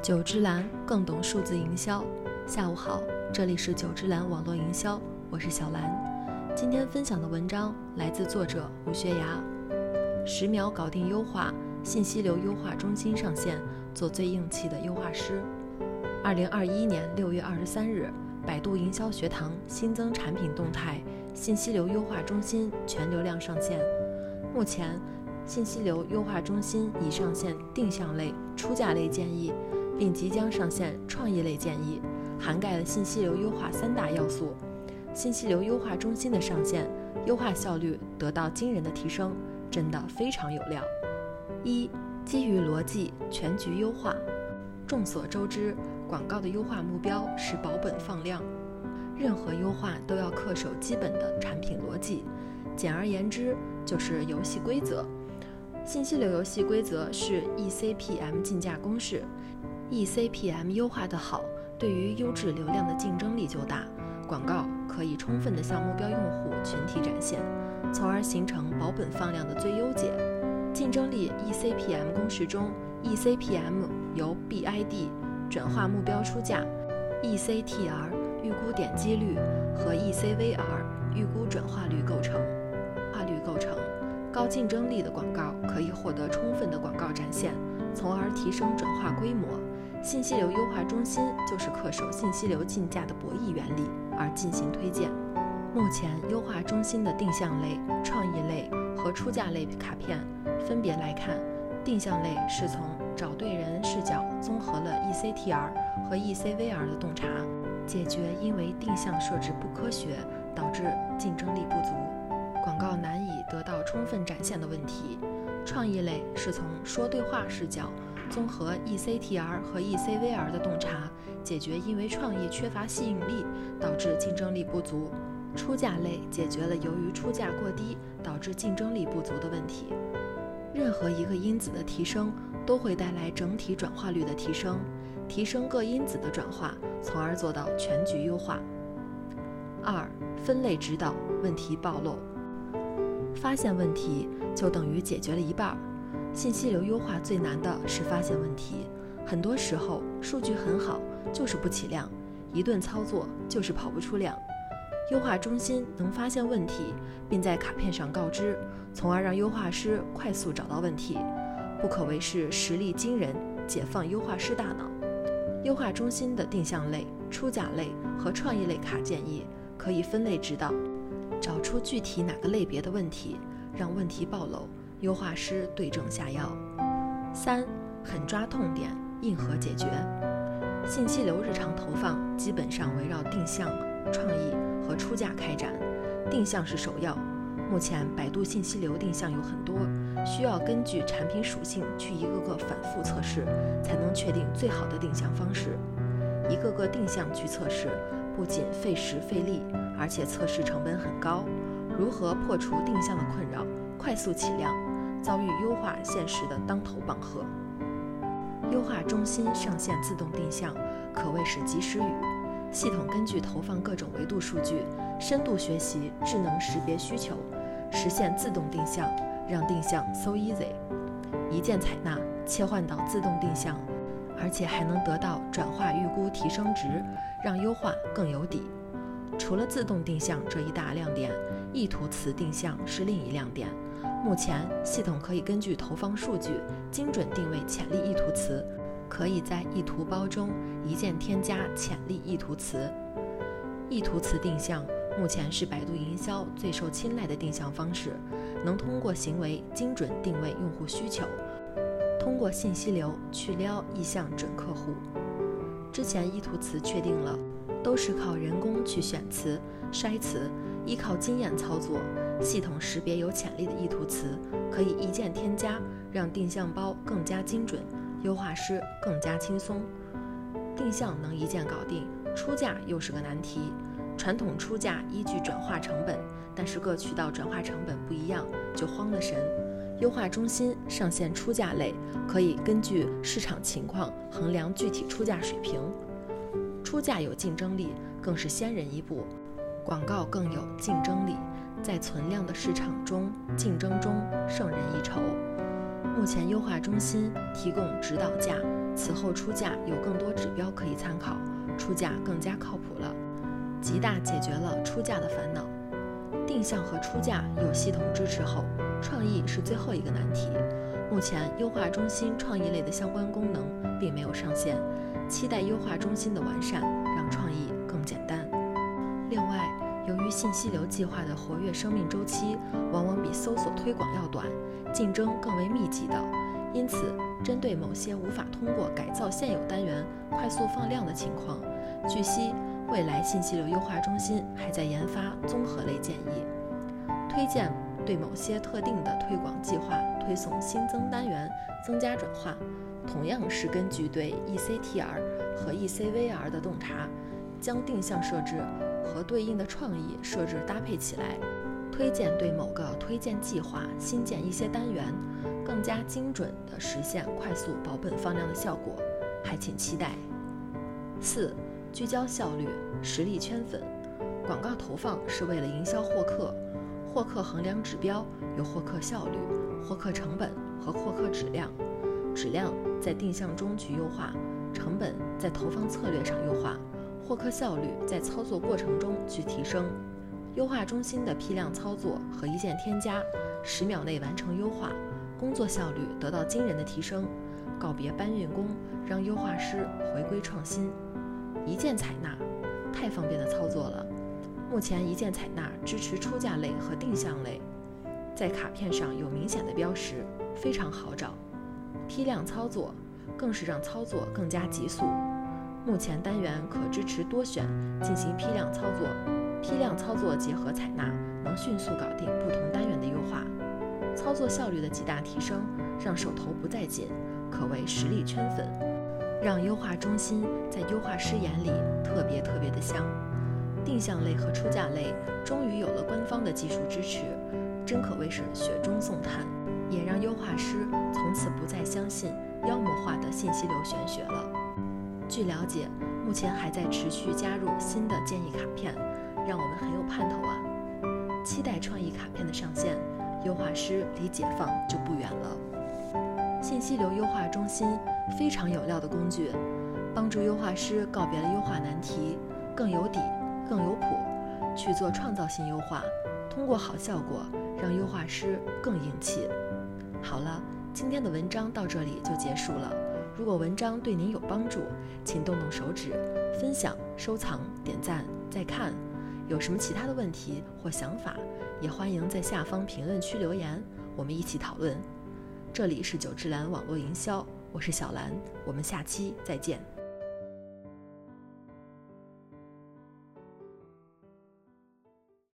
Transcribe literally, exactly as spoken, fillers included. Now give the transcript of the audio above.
九芝兰更懂数字营销。下午好，这里是九芝兰网络营销，我是小兰。今天分享的文章来自作者吴学牙。十秒搞定优化，信息流优化中心上线，做最硬气的优化师。二零二一年六月二十三日，百度营销学堂新增产品动态，信息流优化中心全流量上线。目前，信息流优化中心已上线定向类、出价类建议，并即将上线创意类建议，涵盖了信息流优化三大要素。信息流优化中心的上线，优化效率得到惊人的提升，真的非常有料。一、基于逻辑全局优化。众所周知，广告的优化目标是保本放量，任何优化都要恪守基本的产品逻辑，简而言之就是游戏规则。信息流游戏规则是 E C P M 竞价公式， E C P M 优化的好，对于优质流量的竞争力就大，广告可以充分地向目标用户群体展现，从而形成保本放量的最优解。竞争力 E C P M 公式中， E C P M 由 B I D 转化目标出价， E C T R 预估点击率和 E C V R 预估转化率构成。化率构成高竞争力的广告可以获得充分的广告展现，从而提升转化规模。信息流优化中心就是恪守信息流竞价的博弈原理而进行推荐。目前优化中心的定向类、创意类和出价类卡片分别来看，定向类是从找对人视角综合了 E C T R 和 E C V R 的洞察，解决因为定向设置不科学导致竞争力不足，广告难以得到充分展现的问题。创意类是从说对话视角综合 E C T R 和 E C V R 的洞察，解决因为创意缺乏吸引力导致竞争力不足。出价类解决了由于出价过低导致竞争力不足的问题。任何一个因子的提升都会带来整体转化率的提升，提升各因子的转化，从而做到全局优化。二、分类指导，问题暴露。发现问题就等于解决了一半。信息流优化最难的是发现问题，很多时候数据很好，就是不起量，一顿操作就是跑不出量。优化中心能发现问题，并在卡片上告知，从而让优化师快速找到问题，不可谓是实力惊人，解放优化师大脑。优化中心的定向类、出价类和创意类卡建议可以分类指导，找出具体哪个类别的问题，让问题暴露，优化师对症下药。三、狠抓痛点，硬核解决。信息流日常投放基本上围绕定向、创意和出价开展，定向是首要。目前百度信息流定向有很多，需要根据产品属性去一个个反复测试，才能确定最好的定向方式。一个个定向去测试，不仅费时费力，而且测试成本很高。如何破除定向的困扰，快速起量，遭遇优化现实的当头棒喝。优化中心上线自动定向，可谓是及时雨。系统根据投放各种维度数据，深度学习智能识别需求，实现自动定向，让定向 so easy， 一键采纳，切换到自动定向，而且还能得到转化预估提升值，让优化更有底。除了自动定向这一大亮点，意图词定向是另一亮点。目前系统可以根据投放数据精准定位潜力意图词，可以在意图包中一键添加潜力意图词。意图词定向目前是百度营销最受青睐的定向方式，能通过行为精准定位用户需求，通过信息流去撩意向准客户。之前意图词确定了，都是靠人工去选词、筛词，依靠经验操作，系统识别有潜力的意图词，可以一键添加，让定向包更加精准，优化师更加轻松。定向能一键搞定，出价又是个难题。传统出价依据转化成本，但是各渠道转化成本不一样，就慌了神。优化中心上线出价类，可以根据市场情况衡量具体出价水平。出价有竞争力，更是先人一步，广告更有竞争力，在存量的市场中竞争中胜人一筹。目前优化中心提供指导价、 此后出价有更多指标可以参考，出价更加靠谱了，极大解决了出价的烦恼。定向和出价有系统支持后，创意是最后一个难题。目前优化中心创意类的相关功能并没有上线，期待优化中心的完善，让创意更简单。另外，由于信息流计划的活跃生命周期往往比搜索推广要短，竞争更为密集的，因此针对某些无法通过改造现有单元快速放量的情况，据悉未来信息流优化中心还在研发综合类建议，推荐对某些特定的推广计划推送新增单元增加转化，同样是根据对 E C T R 和 E C V R 的洞察，将定向设置和对应的创意设置搭配起来，推荐对某个推荐计划新建一些单元，更加精准地实现快速保本放量的效果，还请期待。四、聚焦效率，实力圈粉。广告投放是为了营销获客，获客衡量指标有获客效率、获客成本和获客质量。质量在定向中去优化，成本在投放策略上优化，获客效率在操作过程中去提升。优化中心的批量操作和一键添加，十秒内完成优化，工作效率得到惊人的提升。告别搬运工，让优化师回归创新。一键采纳，太方便的操作了。目前一键采纳支持出价类和定向类，在卡片上有明显的标识，非常好找。批量操作更是让操作更加急速。目前单元可支持多选进行批量操作，批量操作结合采纳，能迅速搞定不同单元的优化，操作效率的极大提升，让手头不再紧，可谓实力圈粉，让优化中心在优化师眼里特别特别的香。定向类和出价类终于有了官方的技术支持，真可谓是雪中送炭，也让优化师从此不再相信妖魔化的信息流玄学了。据了解，目前还在持续加入新的建议卡片，让我们很有盼头啊！期待创意卡片的上线，优化师离解放就不远了。信息流优化中心非常有料的工具，帮助优化师告别了优化难题，更有底、更有谱，去做创造性优化，通过好效果让优化师更硬气。好了，今天的文章到这里就结束了。如果文章对您有帮助，请动动手指分享、收藏、点赞、再看。有什么其他的问题或想法，也欢迎在下方评论区留言，我们一起讨论。这里是九芝兰网络营销，我是小兰，我们下期再见。